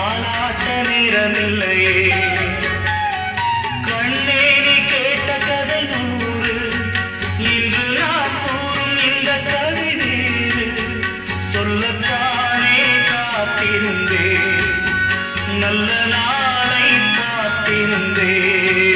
தாலாட்ட நேரமில்லையே. கண்ணே நீ கேட்ட கதை நூறு, இன்று நான் கூறும் இந்த கவிதை சொல்லத்தானே காத்திருந்தேன், நல்ல நாளை பார்த்திருந்தேன்.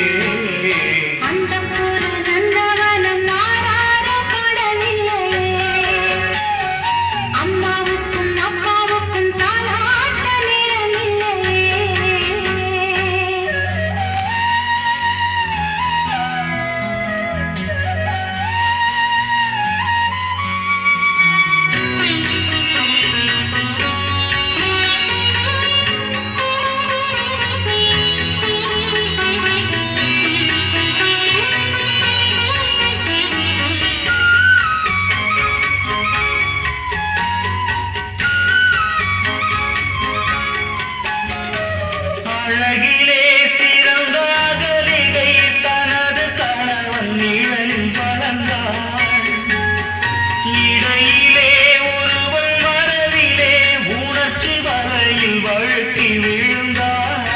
அழகிலே சிறந்த அகலிகை தனது கணவன் நிழலில் வளர்ந்தாள். இடையிலே ஒருவன் மனதிலே உணர்ச்சி வலையில் வழுக்கி விழுந்தாள்.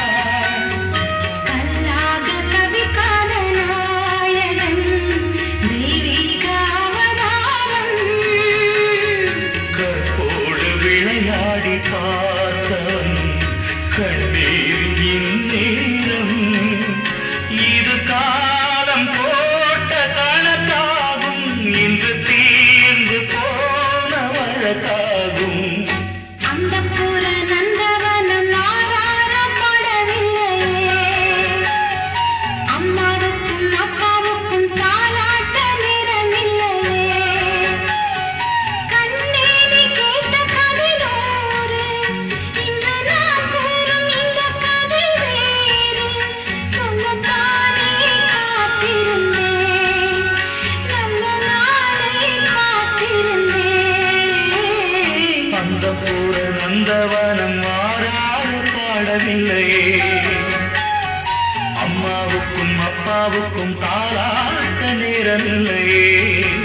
கல்லாக கவிக்கான நாயகன் தெய்வீக அவதாரம், கற்போடு விளையாடி பார்த்தவன் கண்ணீர் இந்நேரம். இது காலம் போட்ட கணக்காகும், இன்று தீர்ந்து போன வழக்காகும். அந்த புற நந்தவனம் ஆராரப்படவில்லையே, அம்மாவுக்கும் அப்பாவுக்கும் தாலாட்ட நேரமில்லையே. கண்ணே நீ கேட்ட கதை நூறு, இன்று நான் கூறும் இந்த கதை வேறு சொல்லத்தானே காத்திருந்தேன், நல்ல நாளை பார்த்திருந்தேன். அந்த பூர நந்தவனம் மாறாத பாடவில்லையே, அம்மாவுக்கும் அப்பாவுக்கும் தாலாட்ட நேரமில்லையே.